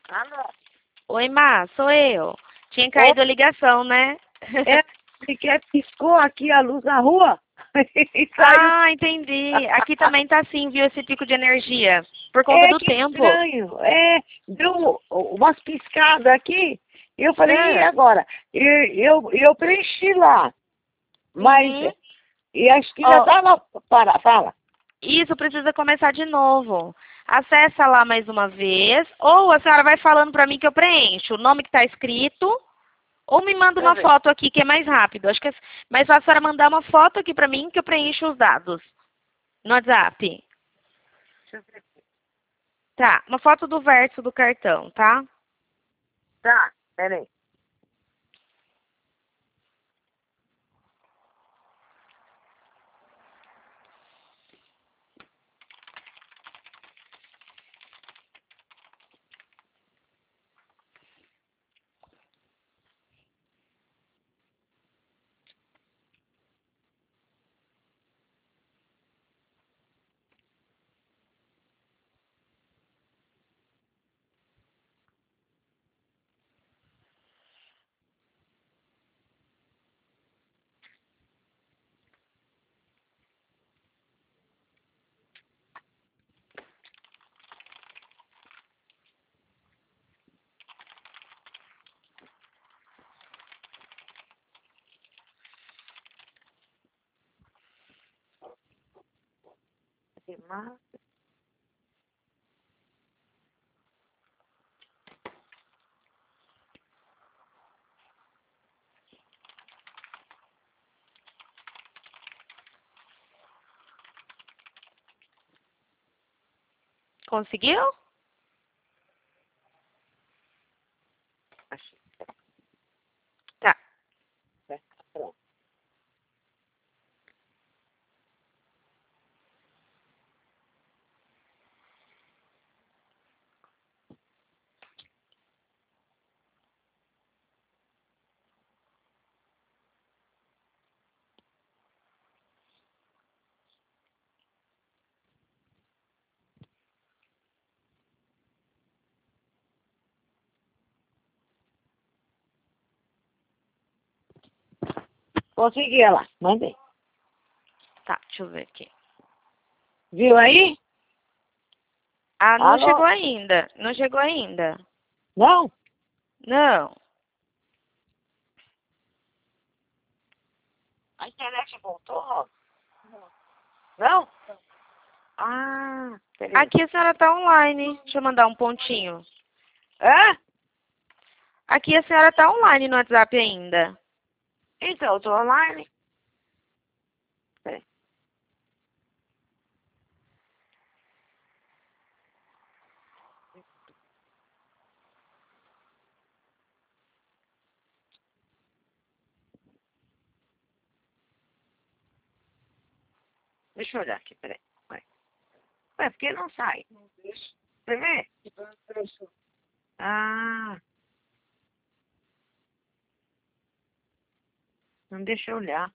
Alô? Oi, Má, sou eu. Tinha caído a ligação, né? É, porque piscou aqui a luz na rua e caiu. Ah, entendi. Aqui também tá assim, viu, esse pico de energia. Por conta É, do que tempo. estranho. É, deu umas piscadas aqui. E eu falei, e É. agora? Eu preenchi lá. Mas, Uhum. e acho que já Ó, estava. Fala. isso precisa começar de novo. Acessa lá mais uma vez. Ou a senhora vai falando pra mim que eu preencho o nome que tá escrito. Ou me manda Deixa eu uma ver. foto aqui que é mais rápido. Acho que é mais fácil a senhora mandar uma foto aqui pra mim que eu preencho os dados no WhatsApp. Deixa eu ver. Tá, uma foto do verso do cartão, tá? Tá, peraí. Conseguiu? Achei. Tá. Pronto. Consegui lá, mandei. Tá, deixa eu ver aqui. Viu aí? Ah, não chegou Alô? ainda. Não chegou ainda. Não? Não. A internet voltou? Não? Ah, peraí. Aqui a senhora tá online. Deixa eu mandar um pontinho. Hã? Aqui a senhora tá online no WhatsApp ainda. Então, eu tô online. Peraí. Deixa eu olhar aqui, peraí. Ué, por que não sai? Você vê? Ah, não deixa eu olhar.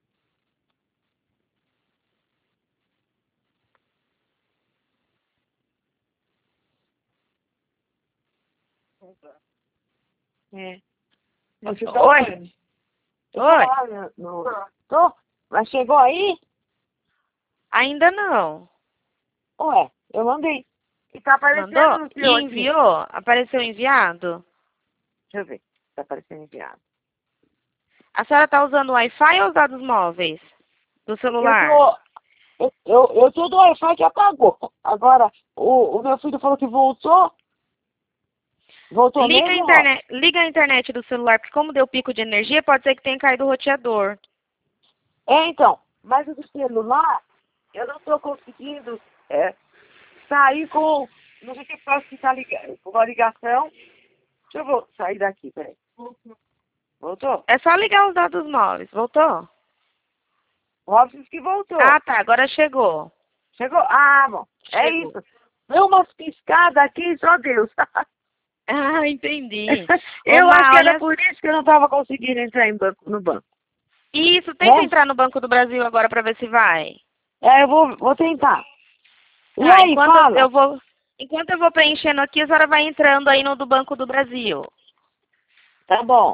É. Você tá Oi. onde? Eu tô Oi. lá Tô? Mas chegou aí? Ainda não. Ué, eu mandei. E tá aparecendo Mandou? no E seu aqui. enviou? Apareceu enviado? Deixa eu ver. Tá aparecendo enviado. A senhora tá usando o Wi-Fi ou os dados móveis do Eu celular? tô. Eu tô do Wi-Fi que apagou. Agora, o meu filho falou que voltou. Voltou mesmo, ó. Liga a internet do celular, porque como deu pico de energia, pode ser que tenha caído o roteador. É, então. Mas o do celular, eu não tô conseguindo sair com. Não sei o que faz que tá ligado. Com uma ligação. Deixa eu sair daqui, peraí. Voltou? É só ligar os dados móveis. Voltou? O Robson que voltou. Ah, tá. Agora chegou. Chegou? Ah, bom. É Chegou. isso. Deu umas piscadas aqui, só Deus. Ah, entendi. Ô, Eu acho Má, que era olha. por isso que eu não estava conseguindo entrar no banco. Isso, tenta Né? entrar no Banco do Brasil agora pra ver se vai. É, eu vou tentar. E Tá, aí, enquanto fala. Enquanto eu vou preenchendo aqui, a senhora vai entrando aí no do Banco do Brasil. Tá bom.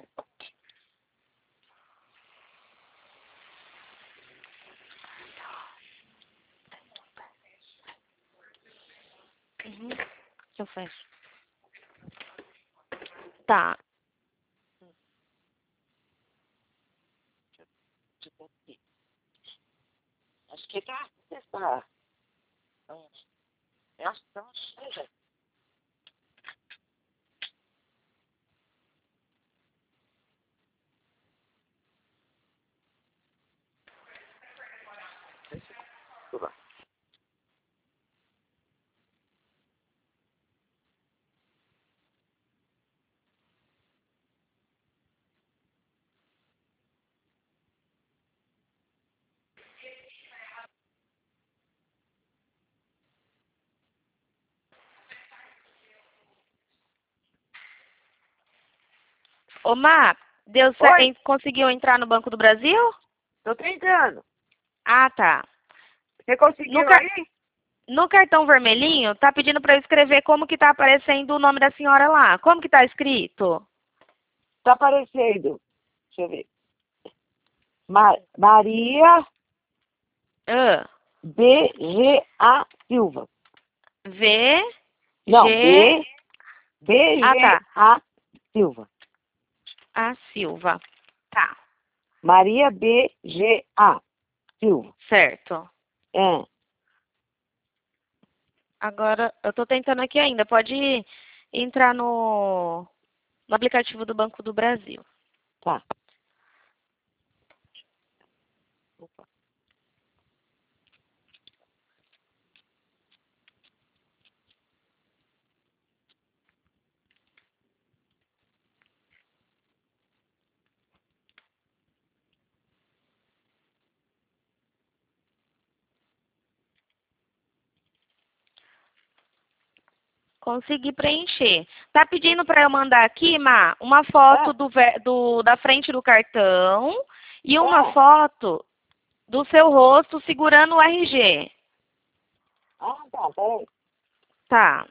Uhum. Que eu fecho. Tá. Acho que tá. Tá. Eu acho que tá cheia. Ô, Má, Oi, conseguiu entrar no Banco do Brasil? tô tentando. Ah, tá. Você No, conseguiu car- aí? no cartão vermelhinho, tá pedindo para eu escrever como que tá aparecendo o nome da senhora lá. Como que tá escrito? Tá aparecendo. Deixa eu ver. Maria Ah, B-G-A Silva. V, Não, G... Ah, tá. B-G-A Silva. A Silva. Tá, Maria B-G-A Silva. certo. É, Agora, eu tô tentando aqui ainda. Pode entrar no aplicativo do Banco do Brasil. tá. Opa. Consegui preencher. Tá pedindo para eu mandar aqui, Má, uma foto É, da frente do cartão e uma é. foto do seu rosto segurando o RG. Ah, tá, peraí. Tá.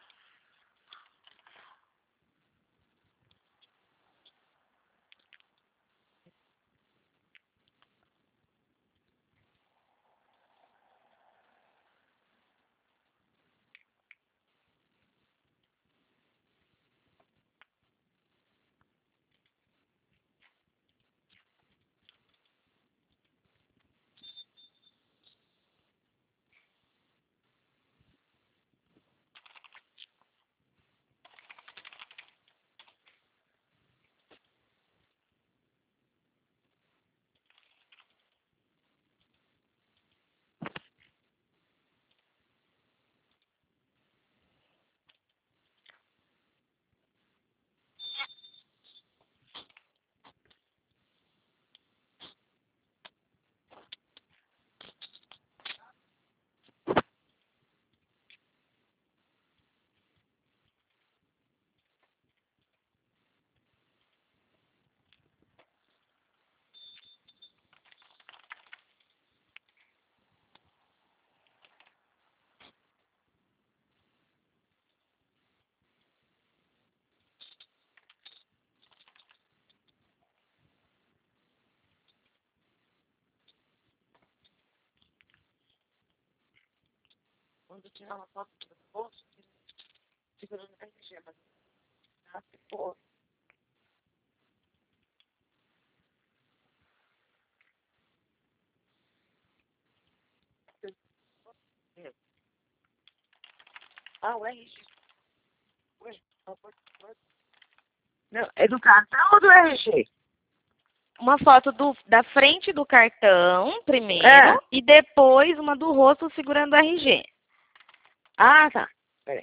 Quando tirar uma foto do rosto, segurando a RG, mas tá, pô. Ah, o RG. Ué, não, é do cartão ou do RG? Uma foto da frente do cartão, É. primeiro, e depois uma do rosto segurando o RG. Ah, tá. Peraí.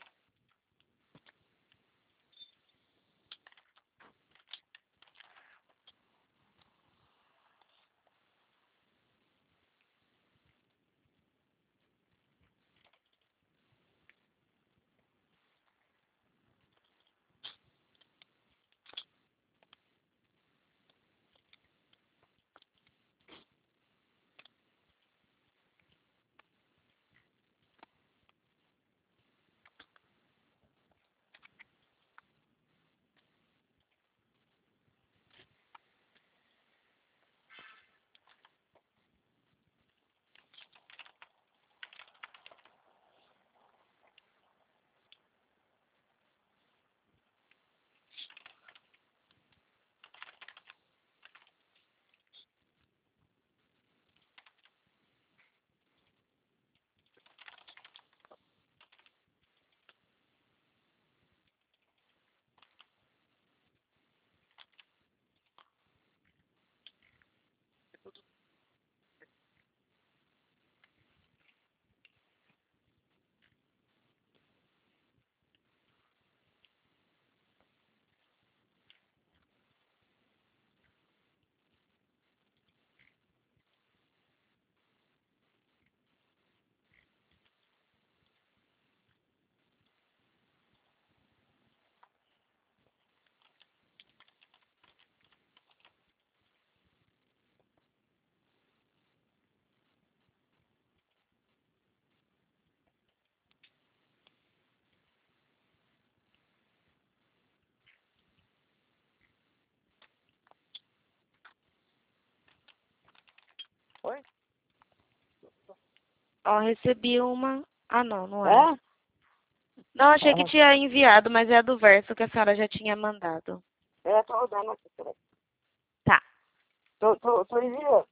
Ó, recebi uma. Ah, não, não é. É? Não, achei que tinha enviado, mas é a do verso que a senhora já tinha mandado. Tô rodando aqui, peraí. Tá. Tô enviando.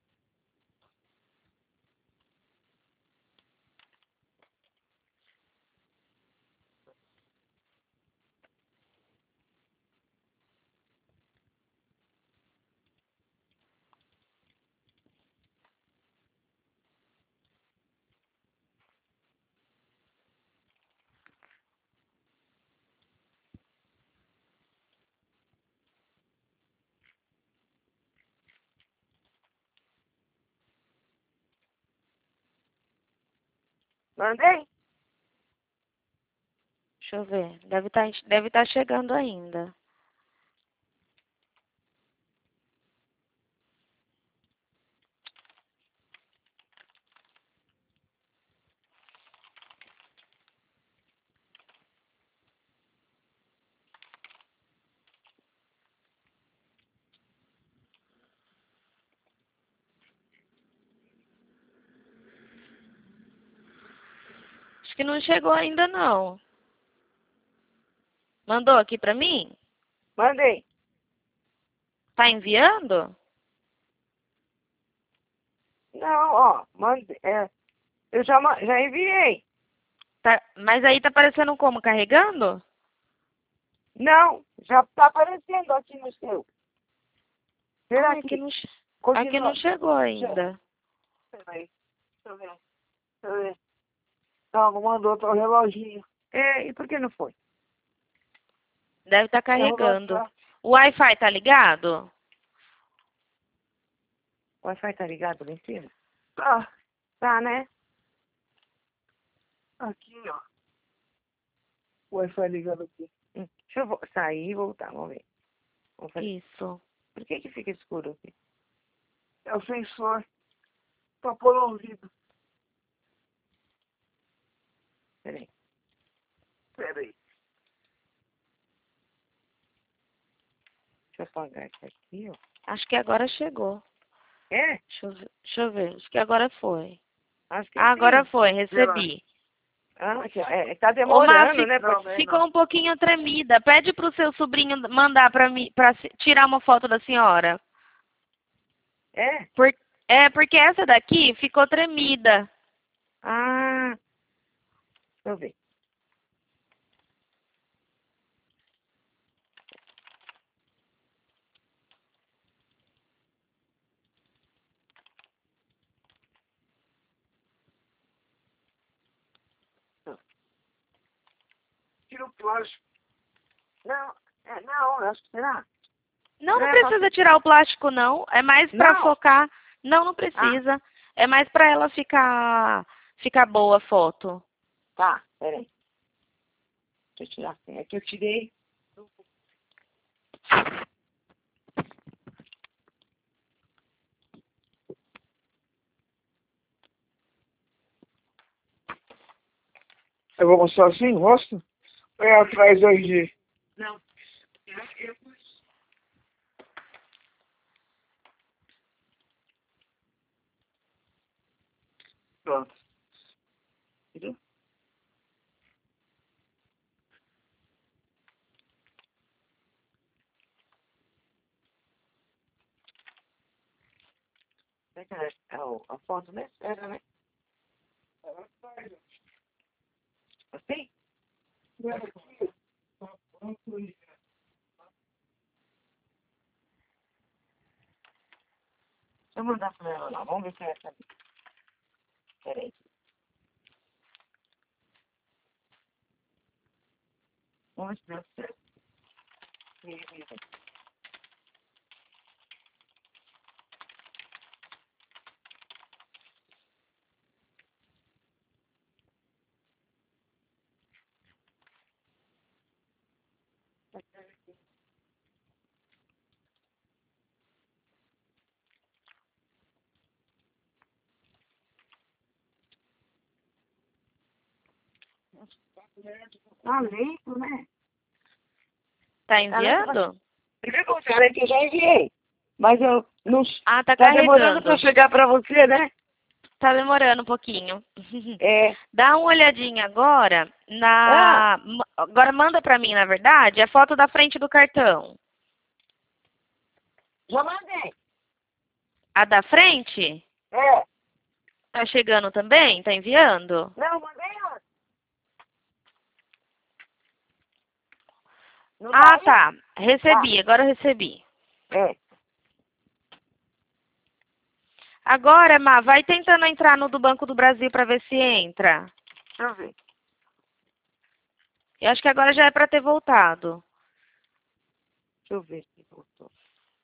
Mandei? Deixa eu ver. Deve tá chegando ainda. Acho que não chegou ainda, não. Mandou aqui pra mim? Mandei. Tá enviando? Não, ó, mandei. Eu já enviei. Tá, mas aí tá aparecendo como? Carregando? Não, já tá aparecendo aqui no seu. Será Ah, aqui que não, aqui continua? não chegou ainda. Peraí, deixa eu ver. Deixa eu ver. Não, mandou outro reloginho. E por que não foi? Deve estar carregando. O Wi-Fi tá ligado? O Wi-Fi tá ligado lá em cima? Tá, né? Aqui, ó. O Wi-Fi ligado aqui. Deixa eu sair e voltar, vamos ver. Vamos fazer. Isso. Por que fica escuro aqui? É o sensor. Pra pôr no ouvido. Peraí. Deixa eu apagar isso aqui, ó. Acho que agora chegou. É? Deixa eu ver. Acho que agora foi. Acho que Ah, sim. agora foi. Recebi. Aqui, ó. Tá Ô, Má, demorando, né? ficou um pouquinho tremida. Pede pro seu sobrinho mandar pra mim, pra tirar uma foto da senhora. É? Porque essa daqui ficou tremida. Ah, deixa eu ver. Tira o plástico. Não, não, acho que será. Não, não precisa tirar o plástico, não. É mais pra Não? focar. Não, não precisa. É mais pra ela ficar boa a foto. Tá, peraí. Deixa eu tirar. É que eu tirei. Eu vou mostrar assim, rosto? Ou é atrás hoje? Não. Pronto. Entendeu? A foto, né? Era, né? Assim? Deixa eu mandar pra ela lá. Vamos ver se ela sabe. Peraí. Vamos ver se deu certo. Tá lento, né? Tá enviando? Primeiro que eu falei que eu já enviei. Mas eu não. Ah, tá Tá demorando pra carregando. chegar pra você, né? Tá demorando um pouquinho. É. Dá uma olhadinha agora Ah, Agora manda pra mim, na verdade, a foto da frente do cartão. já mandei. A da frente? É. Tá chegando também? Tá enviando? Não, mandei antes. Não tá Ah, aí? tá. Tá. Recebi, agora eu recebi. É. Agora, Má, vai tentando entrar no do Banco do Brasil pra ver se entra. Deixa eu ver. Eu acho que agora já é pra ter voltado. Deixa eu ver se voltou.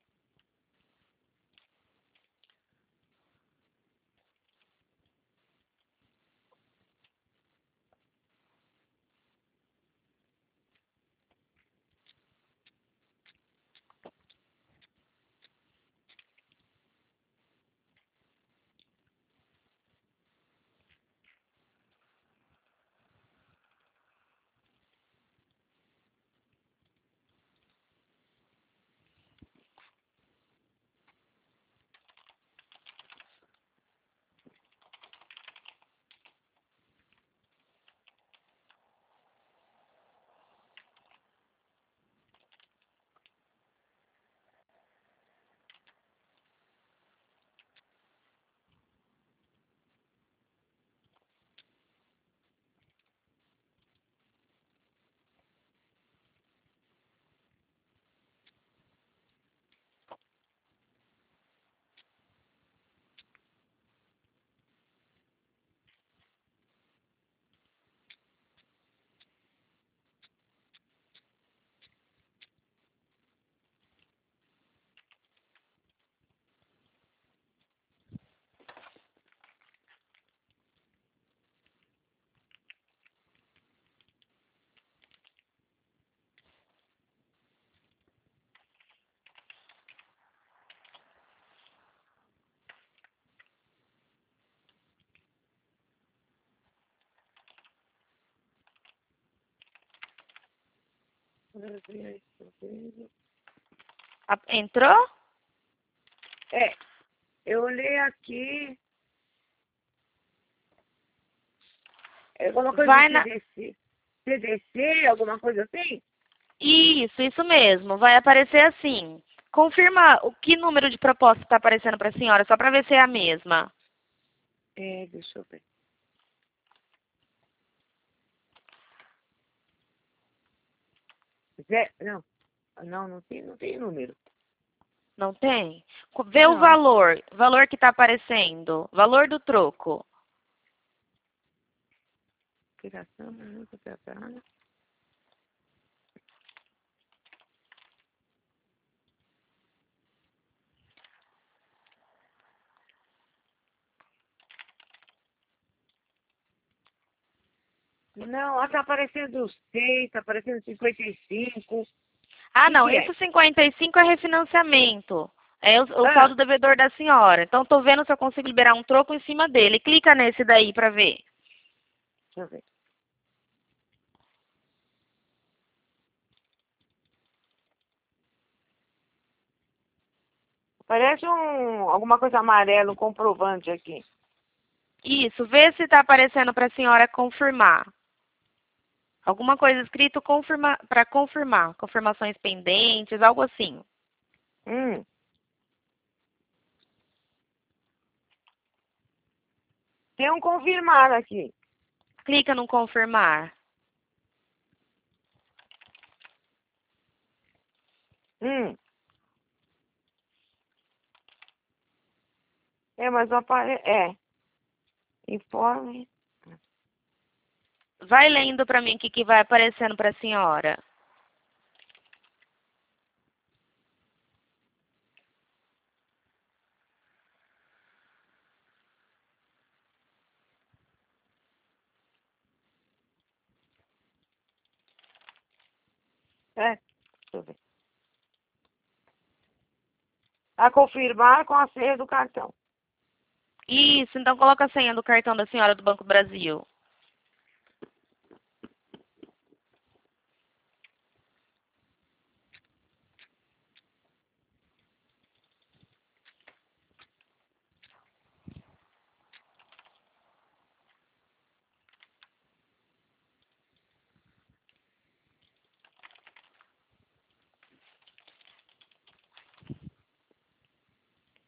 Entrou? É. Eu olhei aqui. É alguma coisa de Vai na... CDC. CDC, alguma coisa assim? Isso mesmo. Vai aparecer assim. Confirma o que número de proposta está aparecendo para a senhora, só para ver se é a mesma. É, deixa eu ver. Zé, não. Não, não tem número. Não tem? Vê o Não. valor que está aparecendo. Valor do troco. Operação, não, operação. Não, ó, tá aparecendo 6, tá aparecendo 55. O Ah, que não. que é? Esse 55 é refinanciamento. É o Ah, saldo devedor da senhora. Então, estou vendo se eu consigo liberar um troco em cima dele. Clica nesse daí para ver. deixa eu ver. Parece alguma coisa amarela, um comprovante aqui. Isso. Vê se está aparecendo para a senhora confirmar. Alguma coisa escrito para confirmar. Confirmações pendentes, algo assim. Hum, tem um confirmar aqui. Clica no confirmar. Hum. É, mas não aparece. É. Informe. Vai lendo para mim o que vai aparecendo para a senhora. É. Deixa eu ver. A confirmar com a senha do cartão. Isso, então coloca a senha do cartão da senhora do Banco do Brasil.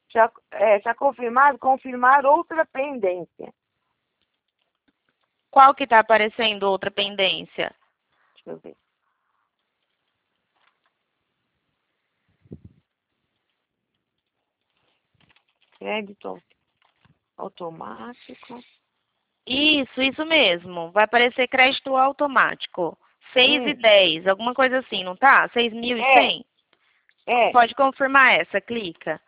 Já confirmado, confirmar outra pendência. Qual que tá aparecendo outra pendência? Deixa eu ver. Crédito automático. Isso mesmo. Vai aparecer crédito automático. 6,10, alguma coisa assim, não tá? 6.100. É. Pode confirmar essa, clica.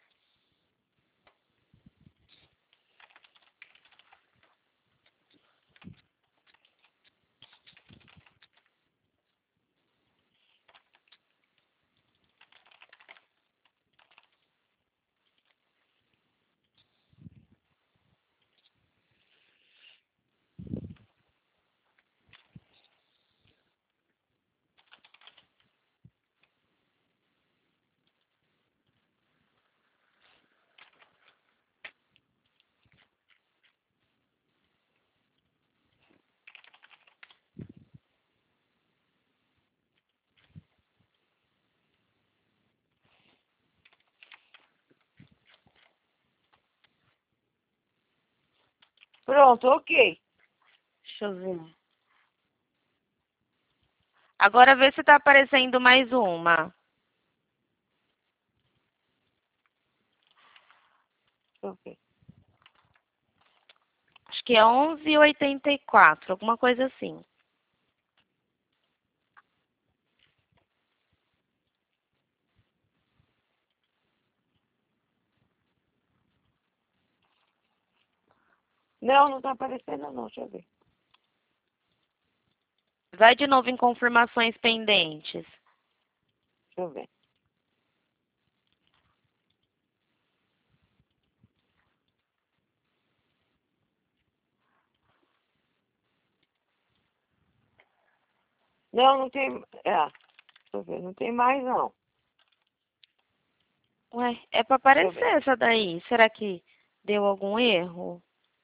Pronto, ok. Deixa eu ver. Agora vê se tá aparecendo mais uma. Deixa eu ver. Acho que é 11,84, alguma coisa assim. Não, não tá aparecendo não, deixa eu ver. Vai de novo em confirmações pendentes. Deixa eu ver. Não, não tem. Deixa eu ver, não tem mais não. Ué, é pra Deixa eu aparecer ver. essa daí. Será que deu algum erro?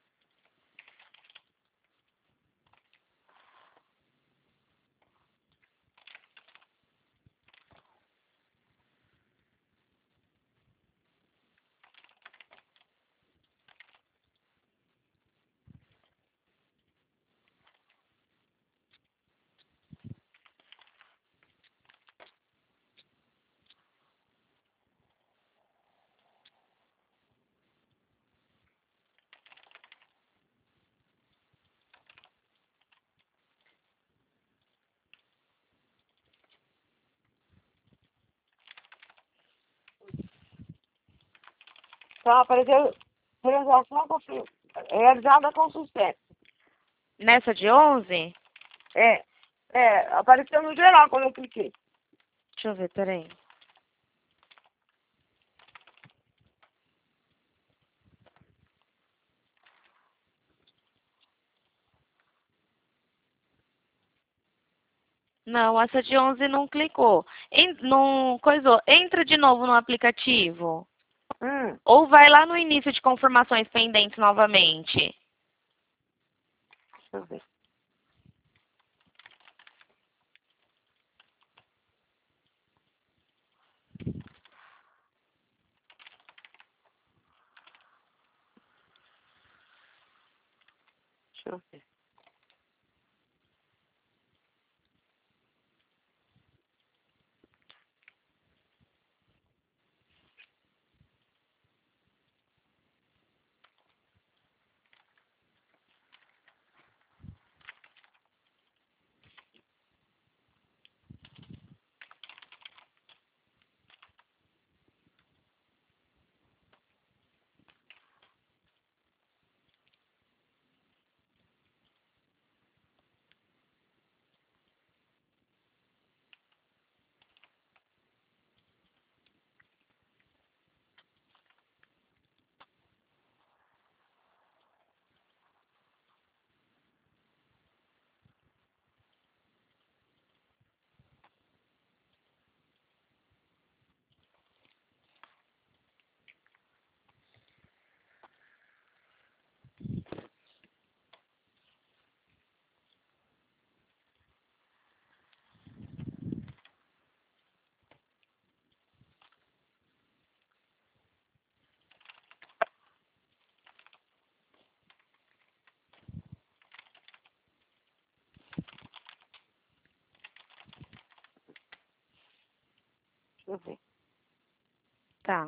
Então apareceu transação realizada com sucesso. Nessa de 11? Apareceu no geral quando eu cliquei. Deixa eu ver, peraí. Não, essa de 11 não clicou. Não coisou. Entra de novo no aplicativo. Hum, Ou vai lá no início de confirmações pendentes novamente. Deixa eu ver. Deixa eu ver. eu ver. Tá.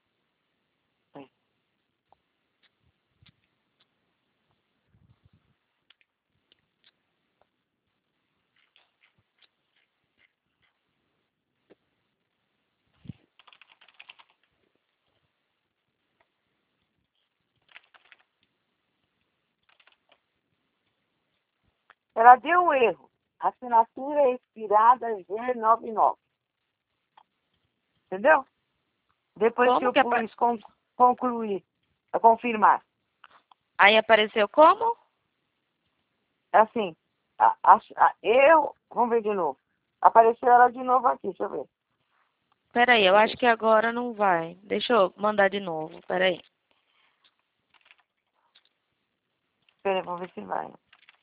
Ela deu um erro. Assinatura expirada G99. Entendeu? Depois que Como eu que pus concluir, confirmar. aí apareceu como? Assim, vamos ver de novo. Apareceu ela de novo aqui, deixa eu ver. Peraí, eu acho que agora não vai. Deixa eu mandar de novo, peraí. Espera aí, vamos ver se vai.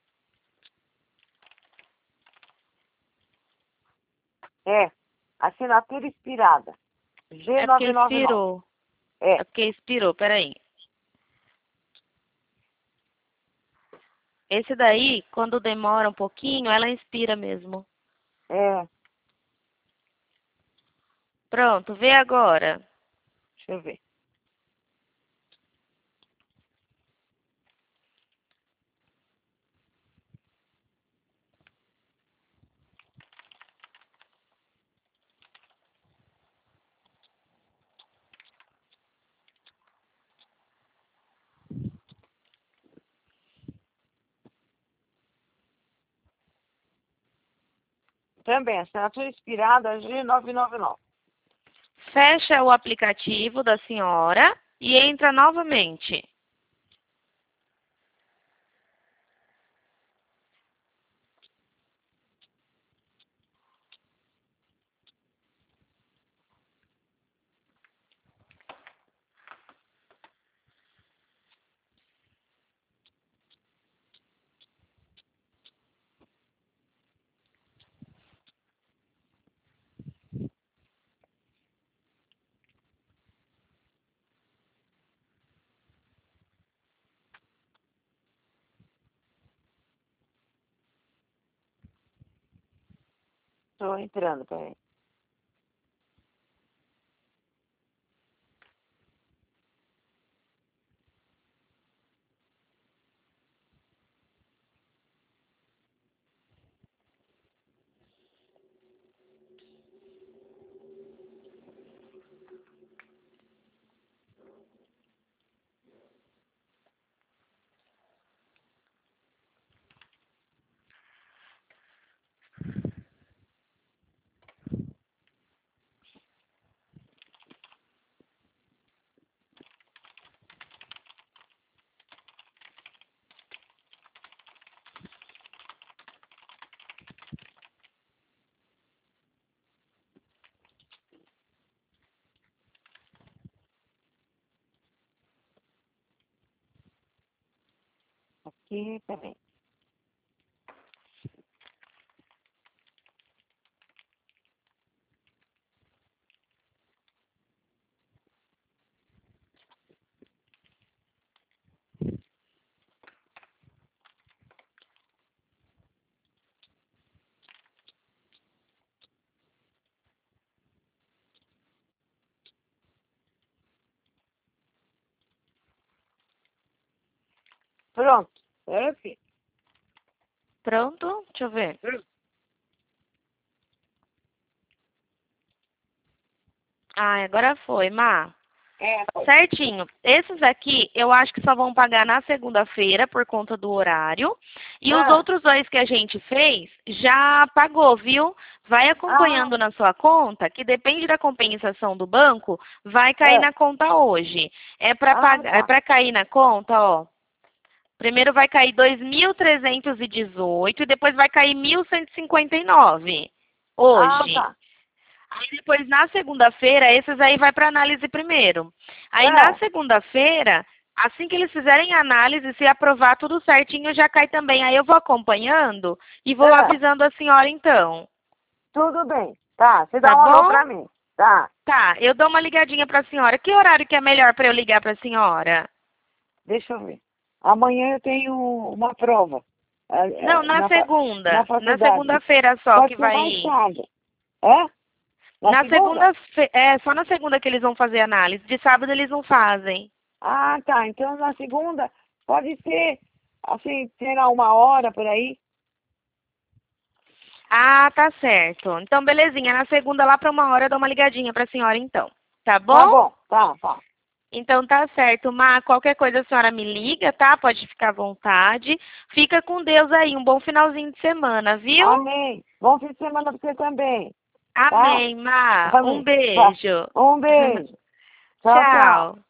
É, assinatura expirada. É porque G999. expirou. É, É porque expirou, peraí. Esse daí, quando demora um pouquinho, ela inspira mesmo. é, Pronto, vê agora. deixa eu ver. Também, assinatura expirada G999. Fecha o aplicativo da senhora e entra novamente. Estou entrando, peraí. Aqui, peraí. Pronto. É, filho. Pronto? Deixa eu ver. Ah, agora foi, Má. É, Certinho. Esses aqui, eu acho que só vão pagar na segunda-feira por conta do horário. E os ah, outros dois que a gente fez, já pagou, viu? Vai ah, acompanhando na sua conta, que depende da compensação do banco, vai cair é. na conta hoje. É para Ah, pagar, é tá. para cair na conta, ó. Primeiro vai cair 2.318 e depois vai cair 1.159 Ah, hoje. tá. Aí depois, na segunda-feira, esses aí vai para análise primeiro. Aí na É, segunda-feira, assim que eles fizerem a análise, se aprovar tudo certinho, já cai também. Aí eu vou acompanhando e vou é. avisando a senhora então. Tudo bem. Tá, você dá Tá um alô bom? pra mim. Tá. Tá, eu dou uma ligadinha para a senhora. Que horário que é melhor para eu ligar para a senhora? Deixa eu ver. Amanhã eu tenho uma prova. Não, na Na segunda. Na faculdade. segunda-feira só Pode que ser vai mais ir. tarde. É? Na segunda? Só na segunda que eles vão fazer análise. De sábado eles não fazem. Ah, tá. Então na segunda pode ser, assim, será 1 hora por aí? Ah, tá certo. Então, belezinha. Na segunda, lá para 1 hora, eu dou uma ligadinha pra senhora, então. Tá Tá bom? bom, tá. Então, tá certo. Má, qualquer coisa a senhora me liga, tá? Pode ficar à vontade. Fica com Deus aí. Um bom finalzinho de semana, viu? Amém. Bom fim de semana pra você também, tá? Amém, Má. Um Amém. Tá. beijo. Um beijo. Tchau, tchau. Tchau.